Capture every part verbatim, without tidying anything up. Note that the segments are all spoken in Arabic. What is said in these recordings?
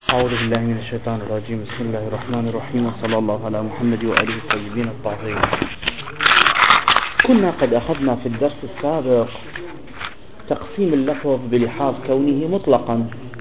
أعوذ بالله من الشيطان الرجيم. بسم الله الرحمن الرحيم، وصلى الله على محمد وآله الطيبين الطاهرين. كنا قد أخذنا في الدرس السابق تقسيم اللفظ بلحاظ كونه مطلقا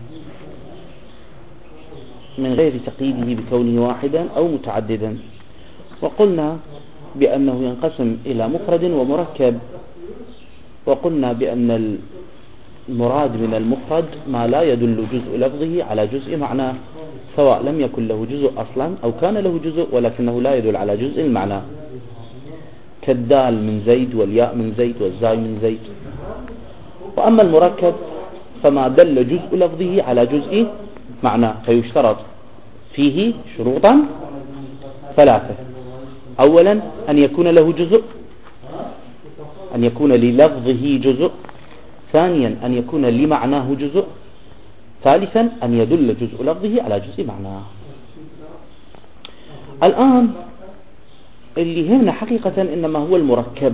من غير تقييده بكونه واحدا أو متعددا، وقلنا بأنه ينقسم إلى مفرد ومركب، وقلنا بأن المراد من المفرد ما لا يدل جزء لفظه على جزء معناه، سواء لم يكن له جزء أصلا أو كان له جزء ولكنه لا يدل على جزء المعنى، كالدال من زيد والياء من زيد والزاي من زيد. وأما المركب فما دل جزء لفظه على جزء معناه، فيشترط فيه شروطا ثلاثة: أولا أن يكون له جزء، أن يكون للفظه جزء، ثانيا أن يكون لمعناه جزء، ثالثا أن يدل جزء لفظه على جزء معناه. الآن اللي هنا حقيقة إنما هو المركب،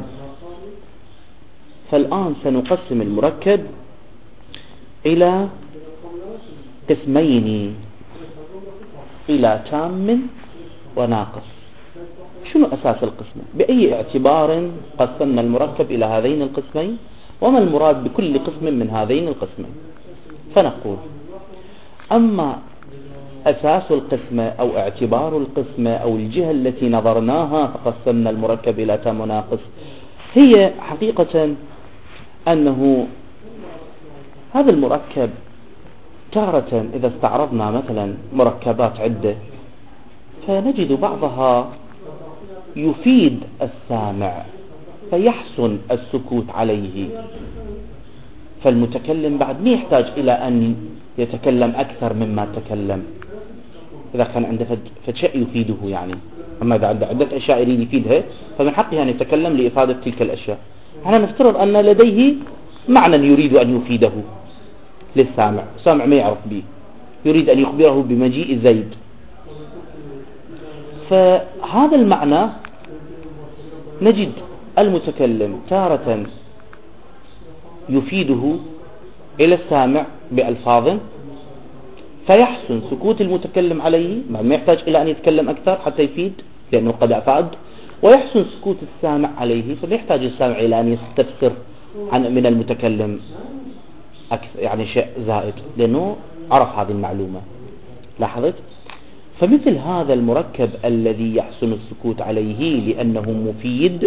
فالآن سنقسم المركب إلى قسمين، إلى تام وناقص. شنو أساس القسم؟ بأي اعتبار قسمنا المركب إلى هذين القسمين؟ وما المراد بكل قسم من هذين القسمين؟ فنقول: أما أساس القسم أو اعتبار القسم أو الجهة التي نظرناها فقسمنا المركب إلى تام وناقص، هي حقيقة أنه هذا المركب تارة إذا استعرضنا مثلا مركبات عدة فنجد بعضها يفيد السامع فيحسن السكوت عليه، فالمتكلم بعد ما يحتاج إلى أن يتكلم أكثر مما تكلم إذا كان عنده فد شيء يفيده يعني. أما إذا عنده عدة أشياء يريد يفيدها فمن حقه أن يتكلم لإفادة تلك الأشياء. احنا نفترض أن لديه معنى يريد أن يفيده للسامع، السامع ما يعرف به، يريد أن يخبره بمجيء زيد، فهذا المعنى نجد المتكلم تارة يفيده إلى السامع بألفاظ فيحسن سكوت المتكلم عليه، ما يحتاج إلى أن يتكلم أكثر حتى يفيد لأنه قد أفاد، ويحسن سكوت السامع عليه فلا يحتاج السامع إلى أن يستفسر عن من المتكلم أكثر يعني شيء زائد لأنه عرف هذه المعلومة. لاحظت؟ فمثل هذا المركب الذي يحسن السكوت عليه لأنه مفيد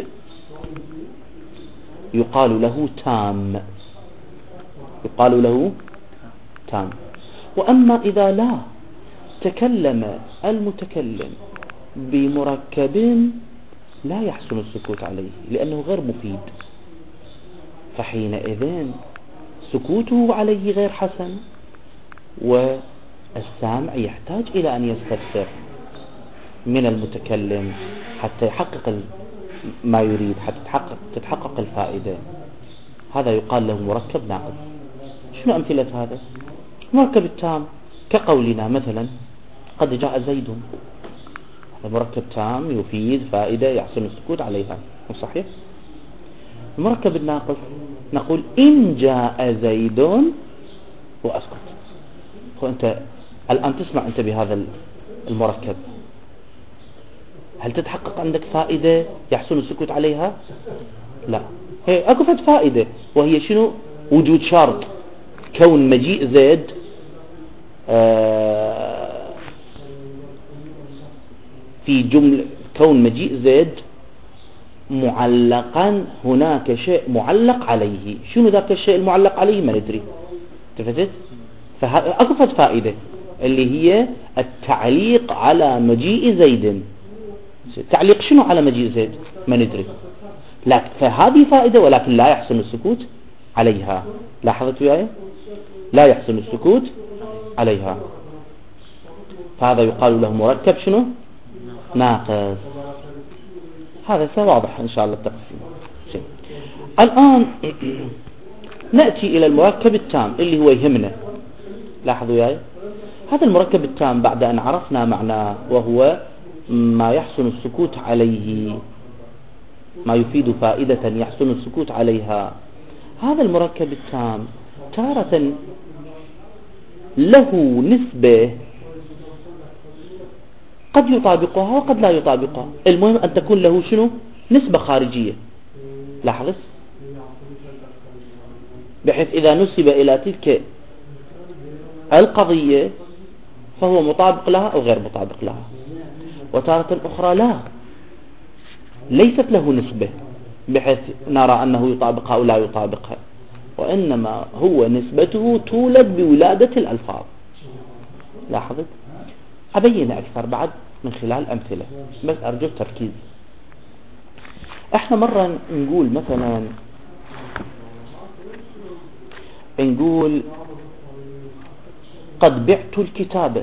يقال له تام، يقال له تام. وأما إذا لا تكلم المتكلم بمركب لا يحسن السكوت عليه لأنه غير مفيد، فحينئذ سكوته عليه غير حسن، والسامع يحتاج إلى أن يستفسر من المتكلم حتى يحقق ما يريد، حتى تتحقق, تتحقق الفائدة. هذا يقال له مركب ناقص. شنو أمثلة هذا؟ مركب التام كقولنا مثلا قد جاء زيد، هذا مركب تام يفيد فائدة يحسن السكوت عليها، صحيح؟ المركب الناقص نقول إن جاء زيد وأسكت. هو أنت الآن تسمع أنت بهذا المركب، هل تتحقق عندك فائدة يحسن السكوت عليها؟ لا، هي أكو فد فائدة، وهي شنو؟ وجود شرط كون مجيء زيد آه في جملة، كون مجيء زيد معلقا، هناك شيء معلق عليه. شنو ذاك الشيء المعلق عليه؟ ما ندري. تفتت؟ فأكو فد فائدة اللي هي التعليق على مجيء زيد. تعليق شنو على مجيء زيد؟ ما ندري، لكن فهذه فائدة ولكن لا يحسن السكوت عليها. لاحظت وياي؟ لا يحسن السكوت عليها، فهذا يقال له مركب شنو؟ ناقص. هذا واضح إن شاء الله التقسيم. الآن نأتي إلى المركب التام اللي هو يهمنا. لاحظوا وياي، هذا المركب التام بعد أن عرفنا معناه وهو ما يحسن السكوت عليه، ما يفيد فائدة يحسن السكوت عليها، هذا المركب التام تارة له نسبة قد يطابقها وقد لا يطابقها. المهم أن تكون له شنو؟ نسبة خارجية. لاحظ، بحيث إذا نسب إلى تلك القضية فهو مطابق لها أو غير مطابق لها. وتارة أخرى لا، ليست له نسبة بحيث نرى أنه يطابقها أو لا يطابقها، وإنما هو نسبته تولد بولادة الألفاظ. لاحظت؟ أبين أكثر بعد من خلال أمثلة، بس أرجو التركيز. احنا مرة نقول مثلا، نقول قد بعت الكتاب،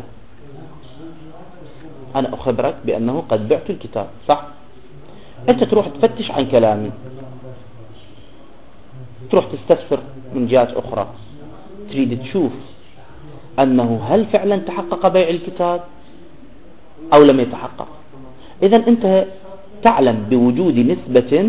أنا أخبرك بأنه قد بعت الكتاب، صح؟ أنت تروح تفتش عن كلامي، تروح تستفسر من جهات أخرى، تريد تشوف أنه هل فعلا تحقق بيع الكتاب أو لم يتحقق. إذن أنت تعلم بوجود نسبة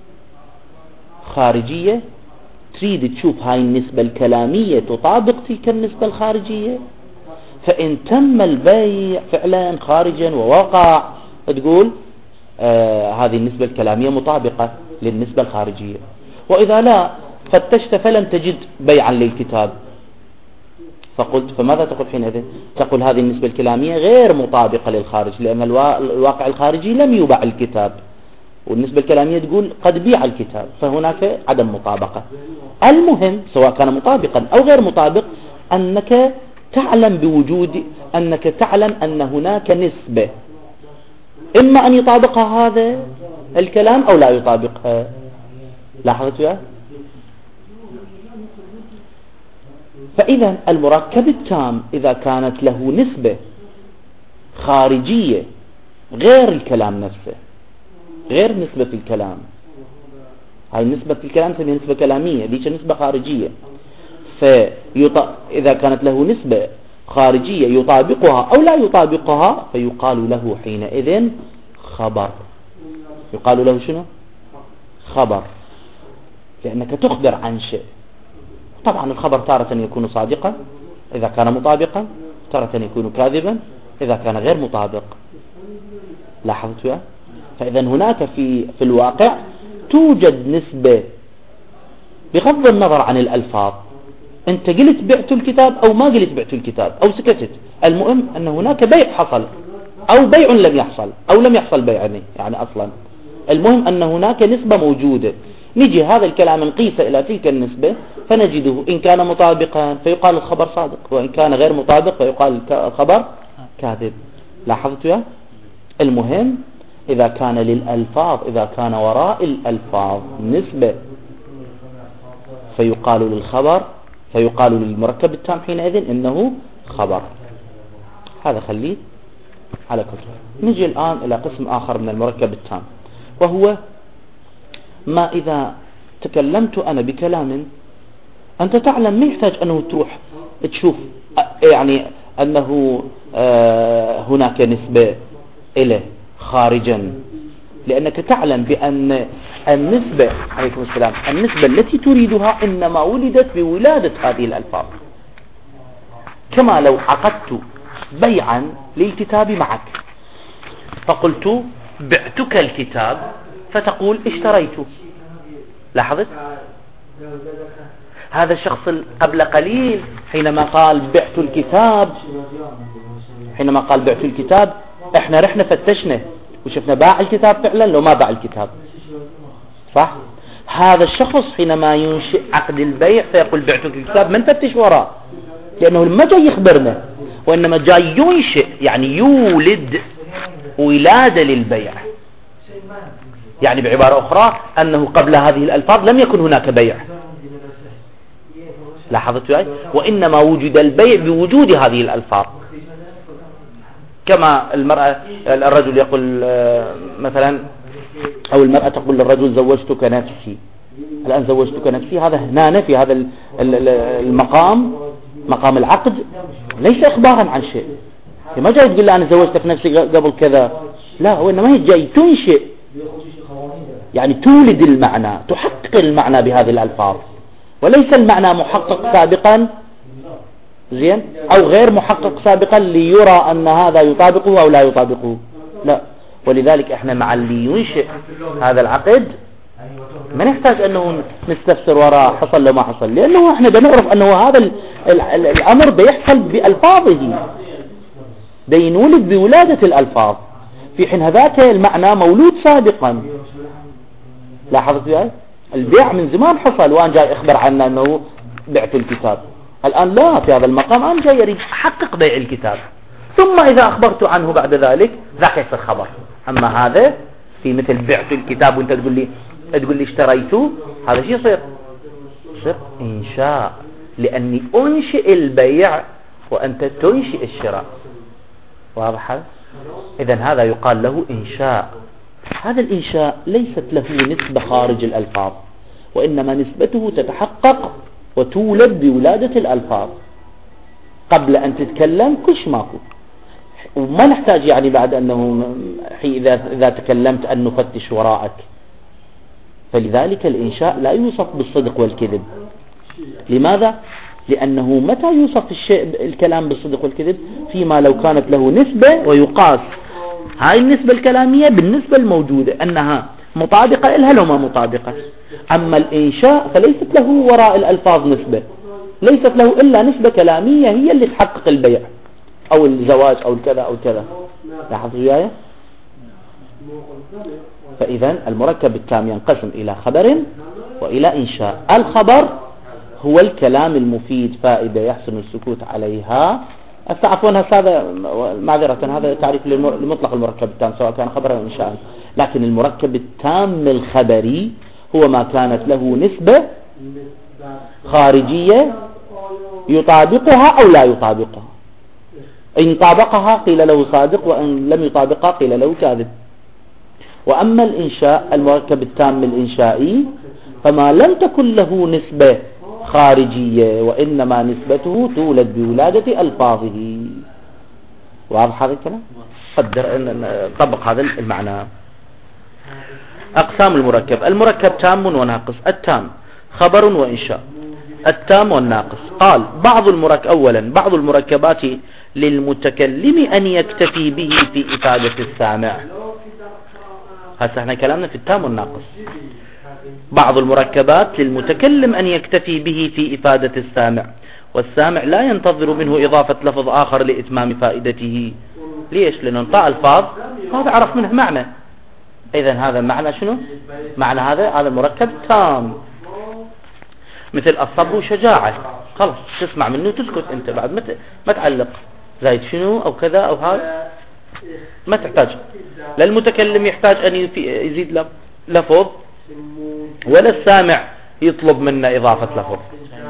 خارجية، تريد تشوف هاي النسبة الكلامية تطابق تلك النسبة الخارجية. فإن تم البيع فعلا خارجا ووقع، تقول آه هذه النسبة الكلامية مطابقة للنسبة الخارجية. وإذا لا فتشت فلم تجد بيعا للكتاب، فقلت فماذا تقول حينئذ؟ تقول هذه النسبة الكلامية غير مطابقة للخارج، لأن الواقع الخارجي لم يباع الكتاب، والنسبة الكلامية تقول قد بيع الكتاب، فهناك عدم مطابقة. المهم سواء كان مطابقا أو غير مطابق، أنك تعلم بوجود أنك تعلم أن هناك نسبة، إما أن يطابقها هذا الكلام أو لا يطابقها. لاحظت يا؟ فإذا المركب التام إذا كانت له نسبة خارجية غير الكلام نفسه، غير نسبة الكلام، هاي نسبة الكلام تسمى نسبة كلامية، ديش نسبة خارجية. فإذا كانت له نسبة خارجية يطابقها أو لا يطابقها، فيقال له حينئذ خبر. يقال له شنو؟ خبر، لأنك تخبر عن شيء. طبعا الخبر تارة يكون صادقا إذا كان مطابقا، تارة يكون كاذبا إذا كان غير مطابق. لاحظت يا؟ فإذا هناك في في الواقع توجد نسبة بغض النظر عن الألفاظ. أنت قلت بعت الكتاب أو ما قلت بعت الكتاب أو سكتت، المهم أن هناك بيع حصل أو بيع لم يحصل أو لم يحصل بيع يعني أصلا. المهم أن هناك نسبة موجودة. نجي هذا الكلام نقيسه إلى تلك النسبة فنجده إن كان مطابقا فيقال الخبر صادق، وإن كان غير مطابق فيقال الخبر كاذب. لاحظت يا؟ المهم إذا كان للألفاظ، إذا كان وراء الألفاظ نسبة فيقال للخبر، فيقال للمركب التام حينئذ إنه خبر. هذا خليه على كتب. نجي الآن إلى قسم آخر من المركب التام، وهو ما إذا تكلمت أنا بكلام أنت تعلم ما يحتاج أنه تروح تشوف يعني أنه آه هناك نسبة إليه خارجا، لأنك تعلم بأن النسبة عليكم السلام النسبة التي تريدها إنما ولدت بولادة هذه الألفاظ. كما لو عقدت بيعا للكتاب معك فقلت بعتك الكتاب فتقول اشتريته. لاحظت؟ هذا الشخص قبل قليل حينما قال بعت الكتاب، حينما قال بعت الكتاب احنا رحنا فتشنا وشفنا باع الكتاب فعلا لو ما باع الكتاب، صح؟ هذا الشخص حينما ينشئ عقد البيع فيقول بعتك الكتاب من فتش وراه، لأنه لما جاي يخبرنا وإنما جاي ينشئ يعني يولد ولادة للبيع، يعني بعبارة أخرى أنه قبل هذه الألفاظ لم يكن هناك بيع. لاحظت يا؟ وإنما وجد البيع بوجود هذه الألفاظ. كما المرأة الرجل يقول مثلا أو المرأة تقول للرجل زوجتك نفسي، الآن زوجتك نفسي، هذا هنا في هذا المقام مقام العقد ليس إخبارا عن شيء. ما جاي تقول له أنا زوجتك نفسي قبل كذا، لا، وإنما هي جاي تنشئ يعني تولد المعنى، تحقق المعنى بهذه الألفاظ، وليس المعنى محقق سابقا زين، أو غير محقق سابقا ليرى أن هذا يطابقه أو لا يطابقه، لا. ولذلك احنا مع اللي ينشئ هذا العقد ما نحتاج أنه نستفسر وراء حصل لو ما حصل، لأنه احنا بنعرف أنه هذا ال ال ال الأمر بيحصل بألفاظه، بينولد بولادة الألفاظ، في حين هذاك المعنى مولود سابقا. لاحظت بهاي؟ البيع من زمان حصل وأنا جاي أخبر عنه أنه بعت الكتاب، الآن لا، في هذا المقام أنا جاي أريد أحقق بيع الكتاب، ثم إذا أخبرت عنه بعد ذلك ذاك يصير خبر. أما هذا في مثل بعت الكتاب وأنت تقول لي تقول لي اشتريته، هذا شيء يصير يصير إنشاء، لأني أنشئ البيع وأنت تنشئ الشراء. واضح هذا؟ إذن هذا يقال له إنشاء. هذا الإنشاء ليست له نسبة خارج الألفاظ، وإنما نسبته تتحقق وتولد بولادة الألفاظ. قبل أن تتكلم كلش ماكو، وما نحتاج يعني بعد أنه إذا إذا تكلمت أن نفتش وراءك. فلذلك الإنشاء لا يوصف بالصدق والكذب. لماذا؟ لأنه متى يوصف الشيء الكلام بالصدق والكذب؟ فيما لو كانت له نسبة ويقاس هاي النسبة الكلامية بالنسبة الموجودة أنها مطابقة إلها لو ما مطابقة. أما الإنشاء فليست له وراء الألفاظ نسبة، ليست له إلا نسبة كلامية هي اللي تحقق البيع أو الزواج أو الكذا أو كذا. لاحظوا وياي؟ فإذا المركب التام ينقسم إلى خبر وإلى إنشاء. الخبر هو الكلام المفيد فائدة يحسن السكوت عليها. عفوا هذا معذرة، هذا تعريف لمطلق المركب التام سواء كان خبرا أو إنشاء. لكن المركب التام الخبري هو ما كانت له نسبة خارجية يطابقها أو لا يطابقها. إن طابقها قيل له صادق، وإن لم يطابقها قيل له كاذب. وأما الإنشاء المركب التام الإنشائي فما لم تكن له نسبة خارجية، وإنما نسبته تولد بولادة ألفاظه. واضح هذا الكلام؟ قدر طبق هذا المعنى. أقسام المركب: المركب تام وناقص. التام خبر وإنشاء. التام والناقص. قال بعض المركب أولا بعض المركبات للمتكلم أن يكتفي به في إفادة السامع. هسه احنا كلامنا في التام والناقص. بعض المركبات للمتكلم أن يكتفي به في إفادة السامع، والسامع لا ينتظر منه إضافة لفظ آخر لإتمام فائدته. ليش؟ لأنه انطاء الفاظ هذا عرف منه معنى. إذن هذا معنى شنو؟ معنى هذا هذا المركب تام. مثل الصبر شجاعة، خلاص تسمع منه تسكت انت بعد ما ما تعلق زايد شنو او كذا او هذا، ما تحتاج. لا المتكلم يحتاج ان يزيد لفظ ولا السامع يطلب منا اضافة لفظ.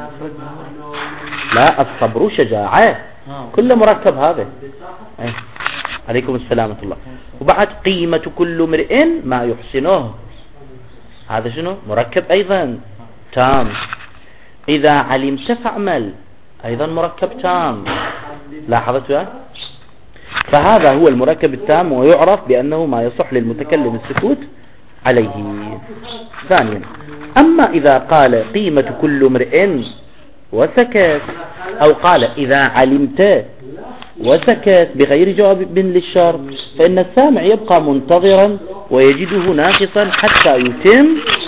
لا، الصبر شجاعة كله مركب هذا. أي. عليكم السلام ورحمة الله. وبعد قيمة كل امرئ ما يحسنه، هذا شنو؟ مركب ايضا تام. إذا علمت فاعمل، أيضا مركب تام. لاحظت يا؟ فهذا هو المركب التام، ويعرف بأنه ما يصح للمتكلم السكوت عليه. ثانيا، أما إذا قال قيمة كل امرئ وسكت، أو قال إذا علمت وسكت بغير جواب للشرط، فإن السامع يبقى منتظرا ويجده ناقصا حتى يتم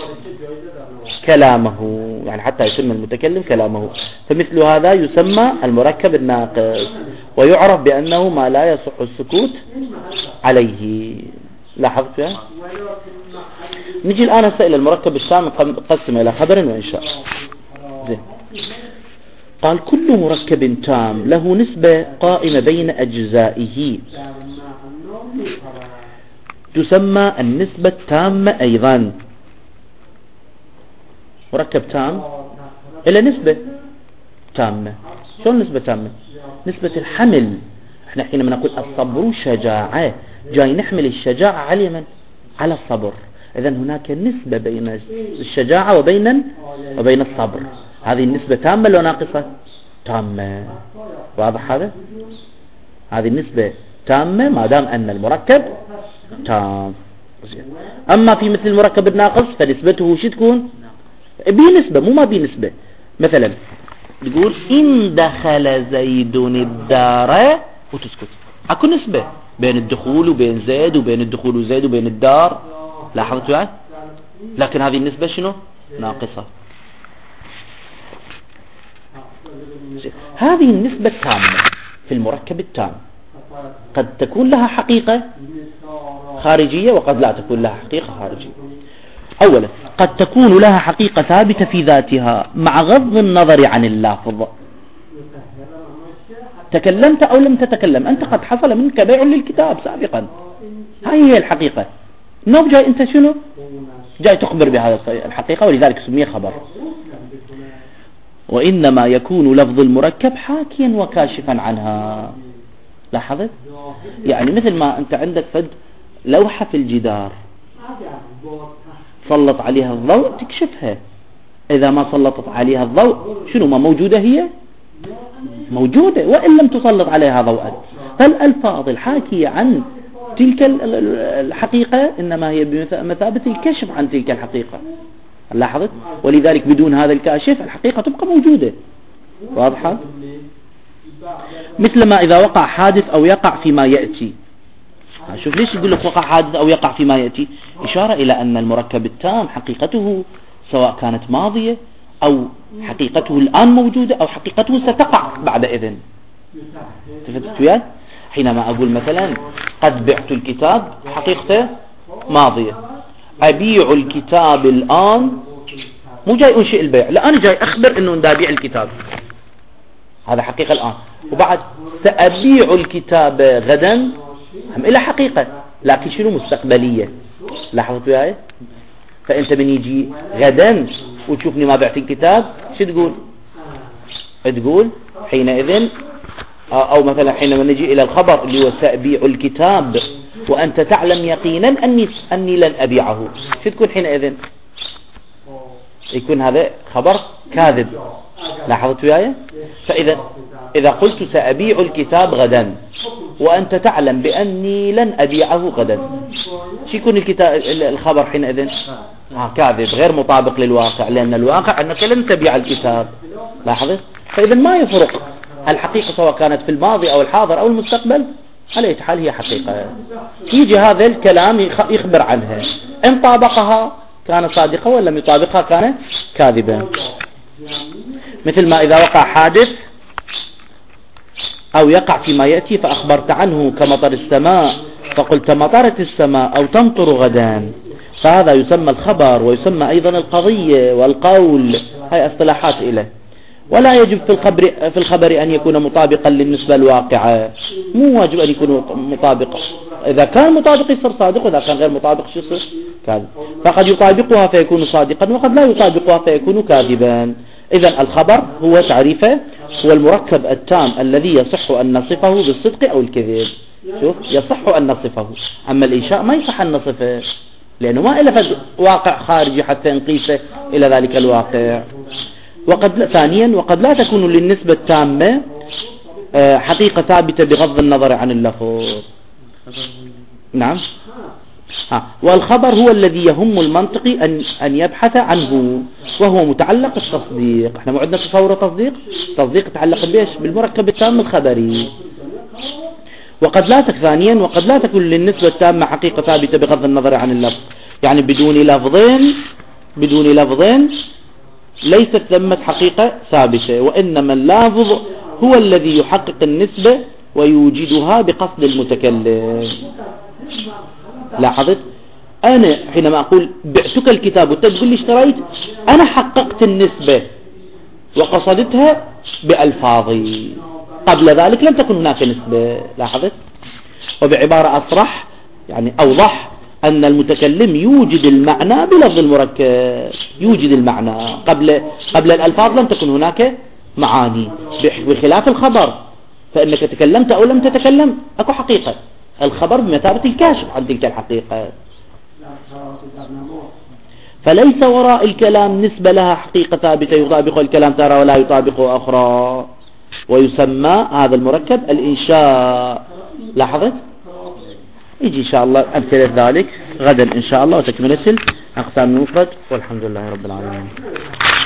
كلامه، يعني حتى يتم المتكلم كلامه. فمثل هذا يسمى المركب الناقص، ويعرف بأنه ما لا يصح السكوت عليه. لاحظت يا؟ نجي الآن إلى المركب التام، قسم إلى خبر وإنشاء. زين. قال كل مركب تام له نسبة قائمة بين أجزائه تسمى النسبة التامة أيضا. مركب تام إلى نسبة تامة. شو النسبة تامة؟ نسبة الحمل. احنا حينما نقول الصبر شجاعة، جاي نحمل الشجاعة على من؟ على الصبر. إذن هناك نسبة بين الشجاعة وبين وبين الصبر. هذه النسبة تامة ولا ناقصة؟ تامة. واضح هذا؟ هذه النسبة تامة ما دام أن المركب تام. أما في مثل المركب الناقص فنسبته شو تكون؟ بنسبة مو ما بنسبة. مثلا تقول إن دخل زيد الدار وتسكت. أكو نسبة بين الدخول وبين زيد وبين الدخول وزيد وبين الدار، لاحظت يعني؟ لكن هذه النسبة شنو؟ ناقصة. هذه النسبة التامة في المركب التام قد تكون لها حقيقة خارجية وقد لا تكون لها حقيقة خارجية. أولا قد تكون لها حقيقة ثابتة في ذاتها مع غض النظر عن اللافظ. تكلمت أو لم تتكلم، أنت قد حصل منك بيع للكتاب سابقا، هاي هي الحقيقة. نوب جاي أنت شنو جاي تخبر بهذا الحقيقة، ولذلك سمي خبر. وإنما يكون لفظ المركب حاكيا وكاشفا عنها. لاحظت؟ يعني مثل ما أنت عندك فد لوحة في الجدار سلط عليها الضوء تكشفها، إذا ما سلطت عليها الضوء شنو ما موجودة، هي موجودة وإن لم تسلط عليها ضوءا. فالألفاظ الحاكية عن تلك الحقيقة إنما هي بمثابة الكشف عن تلك الحقيقة. لاحظت؟ ولذلك بدون هذا الكاشف الحقيقة تبقى موجودة. واضحة؟ مثل ما إذا وقع حادث أو يقع فيما يأتي. شوف ليش يقول لك وقع حادث أو يقع فيما يأتي؟ إشارة إلى أن المركب التام حقيقته سواء كانت ماضية أو حقيقته الآن موجودة أو حقيقته ستقع بعد إذن. تفتت وياي؟ حينما أقول مثلا قد بعت الكتاب، حقيقته ماضية. أبيع الكتاب الآن، مو جاي أنشئ البيع، لا أنا جاي أخبر أنه دا أبيع الكتاب، هذا حقيقة الآن. وبعد سأبيع الكتاب غدا، هم إلى حقيقة لكن شنو مستقبلية. لاحظت وياي؟ فأنت من يجي غدا وتشوفني ما بعت الكتاب شو تقول؟ تقول حينئذ، أو مثلا حينما نجي إلى الخبر اللي هو سأبيع الكتاب وأنت تعلم يقينا أني, أني لن أبيعه، شو تكون حينئذ؟ يكون هذا خبر كاذب. لاحظت وياي؟ فإذا إذا قلت سأبيع الكتاب غدا وأنت تعلم بأني لن أبيعه غدا، شو يكون الكتاب الخبر حينئذ؟ آه كاذب، غير مطابق للواقع، لأن الواقع أنك لن تبيع الكتاب. لاحظت؟ فإذا ما يفرق الحقيقة سواء كانت في الماضي أو الحاضر أو المستقبل، على أي حال هي حقيقة. يجي هذا الكلام يخبر عنها، إن طابقها كان صادقا وإن لم يطابقها كان كاذبا. مثل ما إذا وقع حادث أو يقع فيما يأتي فأخبرت عنه كمطر السماء فقلت مطرت السماء أو تمطر غدا، فهذا يسمى الخبر ويسمى أيضا القضية والقول، هاي اصطلاحات إليه. ولا يجب في الخبر, في الخبر أن يكون مطابقا للنسبة الواقعة، مو واجب أن يكون مطابقا. إذا كان مطابق يصير صادق، وإذا كان غير مطابق يصير كاذب. فقد يطابقها فيكون صادقا وقد لا يطابقها فيكون كاذبا. إذا الخبر هو تعريفه هو المركب التام الذي يصح أن نصفه بالصدق أو الكذب. شوف، يصح أن نصفه، أما الإنشاء ما يصح أن نصفه لأنه ما إلا فد واقع خارجي حتى نقيسه إلى ذلك الواقع. وقد ثانيا وقد لا تكون للنسبة التامة حقيقة ثابتة بغض النظر عن اللفظ. نعم. ها. والخبر هو الذي يهم المنطقي أن, أن يبحث عنه وهو متعلق التصديق. احنا معدنا تصور تصديق تصديق يتعلق بيش بالمركب التام الخبري. وقد لا ثانيا وقد لا تكون للنسبة التامة حقيقة ثابتة بغض النظر عن اللفظ، يعني بدون لفظين بدون لفظين ليست ثمة حقيقة ثابتة، وإنما اللافظ هو الذي يحقق النسبة ويوجدها بقصد المتكلم. لاحظت؟ أنا حينما أقول بعتك الكتاب وتقول لي اشتريت، أنا حققت النسبة وقصدتها بألفاظي، قبل ذلك لم تكن هناك نسبة. لاحظت؟ وبعبارة أصرح يعني أوضح أن المتكلم يوجد المعنى بلفظ المركب، يوجد المعنى قبل قبل الألفاظ لم تكن هناك معاني، بخلاف الخبر فإنك تكلمت أو لم تتكلم أكو حقيقة. الخبر بمثابة الكاشف عن تلك الحقيقة، فليس وراء الكلام نسبة لها حقيقة ثابتة يطابق الكلام ترى ولا يطابق أخرى، ويسمى هذا المركب الإنشاء. لاحظت؟ يجي إن شاء الله أمثلة ذلك غدا إن شاء الله وتكملة أقسام المفرد، والحمد لله رب العالمين.